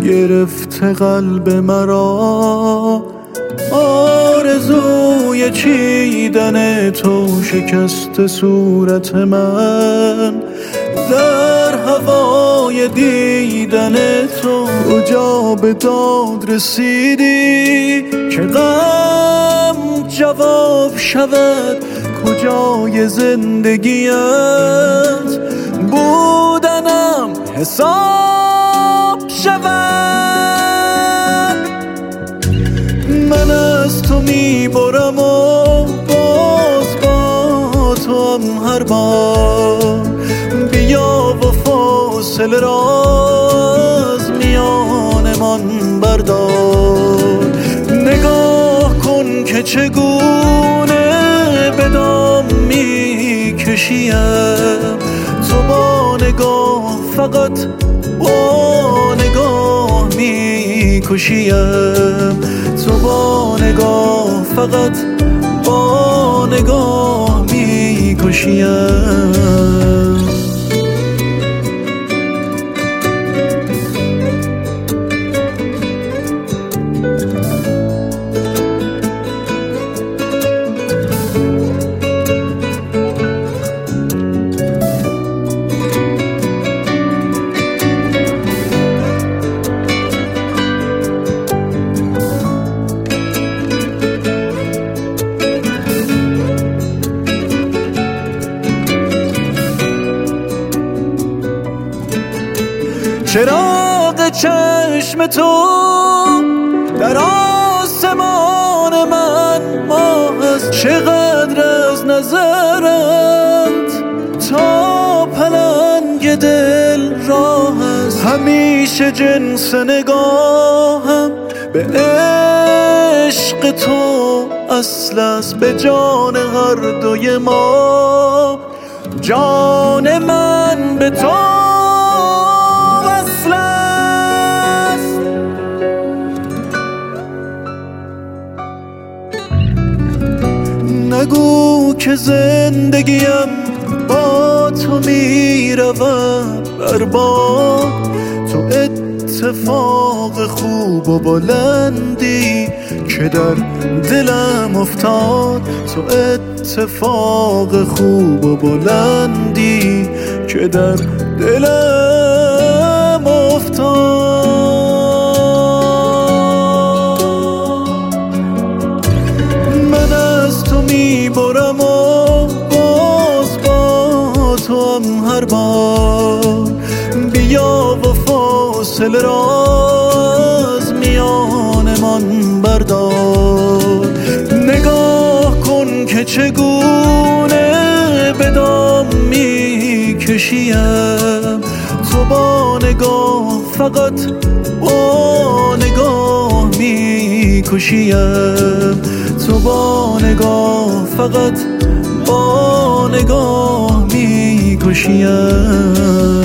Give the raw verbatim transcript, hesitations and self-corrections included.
گرفته قلب مرا، آرزوی چیدن تو شکست صورت من، در هوای دیدن تو کجا به داد رسیدی که غم جواب شود، کجای زندگیت بودنم حساب شود. من از تو میبرم و باز با تو هم هر بار، بیا و فاصله راز میانمان بردار. نگاه کن که چگونه به دام میکشیم، تو با نگاه فقط با نگاه میکشیم، تو با نگاه فقط با نگاه میکشیم. چراغ چشم تو در آسمان من ماه است، چقدر از نظرت تا پلنگ دل راه است. همیشه جنس نگاهم به عشق تو اصل است، به جان هر دوی ما جان من به تو وصل است. نگو که زندگیم با تو میرود برباد، تو اتفاق خوب و بلندی که در دلم افتاد، تو اتفاق خوب و بلندی که در دلم افتاد. من از تو میبرم و باز با تو هم هر بار، بیا و فاصله راز میانمان بردار. نگاه کن که چگونه به دام میکشیم، تو با نگاه فقط با نگاه میکشیم، تو با نگاه فقط با نگاه میکشیم.